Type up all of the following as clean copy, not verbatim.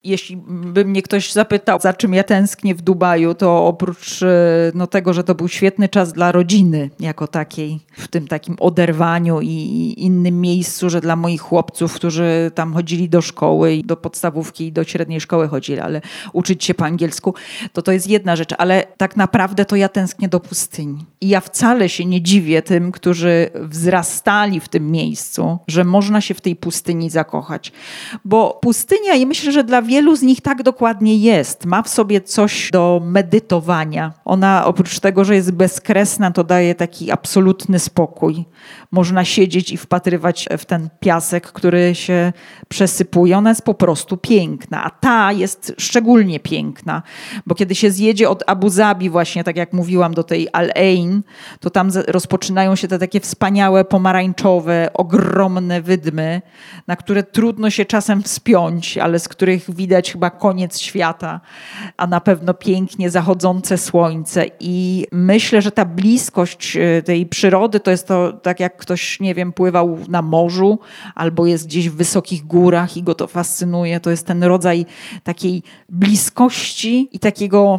Jeśli by mnie ktoś zapytał, za czym ja tęsknię w Dubaju, to oprócz tego, że to był świetny czas dla rodziny jako takiej, w tym takim oderwaniu i innym miejscu, że dla moich chłopców, którzy tam chodzili do szkoły, i do podstawówki i do średniej szkoły chodzili, ale uczyć się po angielsku, to jest jedna rzecz, ale tak naprawdę to ja tęsknię do pustyni. I ja wcale się nie dziwię tym, którzy wzrastali w tym miejscu, że można się w tej pustyni zakochać. Bo pustynia, i myślę, że dla wielu z nich tak dokładnie jest. Ma w sobie coś do medytowania. Ona oprócz tego, że jest bezkresna, to daje taki absolutny spokój. Można siedzieć i wpatrywać w ten piasek, który się przesypuje. Ona jest po prostu piękna. A ta jest szczególnie piękna, bo kiedy się zjedzie od Abu Zabi właśnie, tak jak mówiłam, do tej Al Ain, to tam rozpoczynają się te takie wspaniałe, pomarańczowe, ogromne wydmy, na które trudno się czasem wspiąć, ale z których widać chyba koniec świata, a na pewno pięknie zachodzące słońce. I myślę, że ta bliskość tej przyrody to jest to, tak jak ktoś, nie wiem, pływał na morzu albo jest gdzieś w wysokich górach i go to fascynuje. To jest ten rodzaj takiej bliskości i takiego,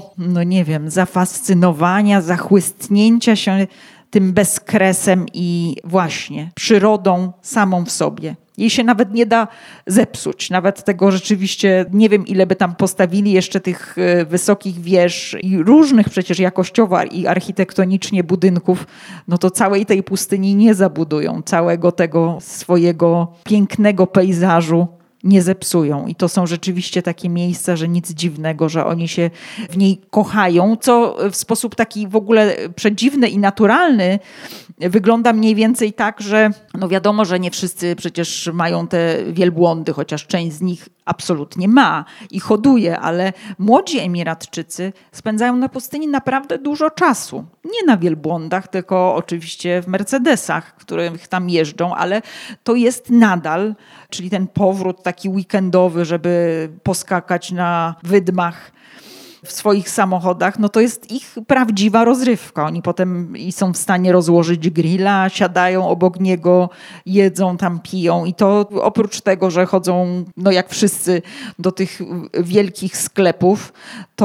zafascynowania, zachłystnięcia się tym bezkresem i właśnie przyrodą samą w sobie. Jej się nawet nie da zepsuć. Nawet tego rzeczywiście, nie wiem ile by tam postawili jeszcze tych wysokich wież i różnych przecież jakościowo i architektonicznie budynków, to całej tej pustyni nie zabudują. Całego tego swojego pięknego pejzażu nie zepsują. I to są rzeczywiście takie miejsca, że nic dziwnego, że oni się w niej kochają, co w sposób taki w ogóle przedziwny i naturalny wygląda mniej więcej tak, że wiadomo, że nie wszyscy przecież mają te wielbłądy, chociaż część z nich absolutnie ma i hoduje, ale młodzi Emiratczycy spędzają na pustyni naprawdę dużo czasu. Nie na wielbłądach, tylko oczywiście w Mercedesach, których tam jeżdżą, ale to jest nadal, czyli ten powrót taki weekendowy, żeby poskakać na wydmach w swoich samochodach, to jest ich prawdziwa rozrywka. Oni potem są w stanie rozłożyć grilla, siadają obok niego, jedzą tam, piją i to oprócz tego, że chodzą, jak wszyscy, do tych wielkich sklepów,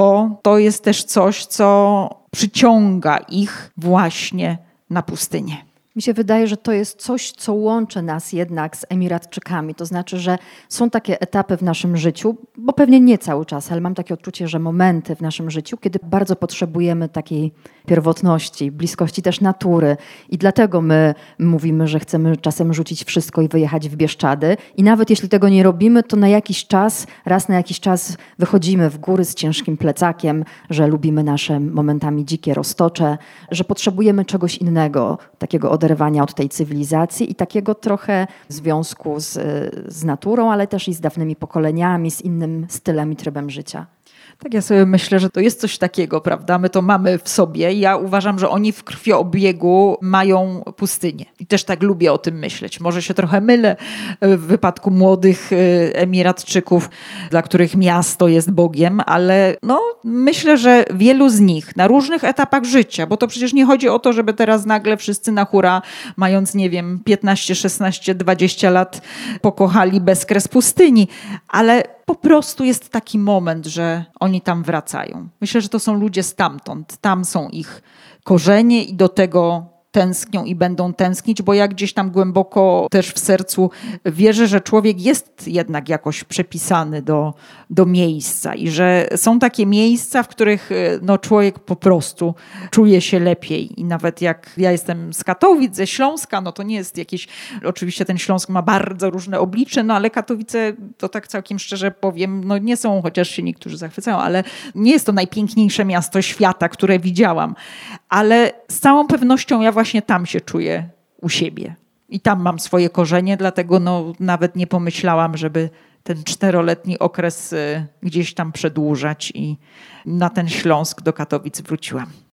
to jest też coś, co przyciąga ich właśnie na pustynię. Mi się wydaje, że to jest coś, co łączy nas jednak z Emiratczykami. To znaczy, że są takie etapy w naszym życiu, bo pewnie nie cały czas, ale mam takie odczucie, że momenty w naszym życiu, kiedy bardzo potrzebujemy takiej pierwotności, bliskości też natury. I dlatego my mówimy, że chcemy czasem rzucić wszystko i wyjechać w Bieszczady. I nawet jeśli tego nie robimy, to na jakiś czas, raz na jakiś czas wychodzimy w góry z ciężkim plecakiem, że lubimy nasze momentami dzikie roztocze, że potrzebujemy czegoś innego, takiego oderwania od tej cywilizacji i takiego trochę związku z naturą, ale też i z dawnymi pokoleniami, z innym stylem i trybem życia. Tak, ja sobie myślę, że to jest coś takiego, prawda? My to mamy w sobie. Ja uważam, że oni w krwiobiegu mają pustynię. I też tak lubię o tym myśleć. Może się trochę mylę w wypadku młodych Emiratczyków, dla których miasto jest Bogiem, ale myślę, że wielu z nich na różnych etapach życia, bo to przecież nie chodzi o to, żeby teraz nagle wszyscy na hura, mając, 15, 16, 20 lat, pokochali bezkres pustyni, ale po prostu jest taki moment, że oni tam wracają. Myślę, że to są ludzie stamtąd. Tam są ich korzenie i do tego tęsknią i będą tęsknić, bo ja gdzieś tam głęboko też w sercu wierzę, że człowiek jest jednak jakoś przepisany do miejsca i że są takie miejsca, w których człowiek po prostu czuje się lepiej. I nawet jak ja jestem z Katowic, ze Śląska, to nie jest jakieś, oczywiście ten Śląsk ma bardzo różne oblicze, ale Katowice, to tak całkiem szczerze powiem, nie są, chociaż się niektórzy zachwycają, ale nie jest to najpiękniejsze miasto świata, które widziałam. Ale z całą pewnością ja właśnie tam się czuję u siebie. I tam mam swoje korzenie, dlatego nawet nie pomyślałam, żeby ten 4-letni okres gdzieś tam przedłużać i na ten Śląsk do Katowic wróciłam.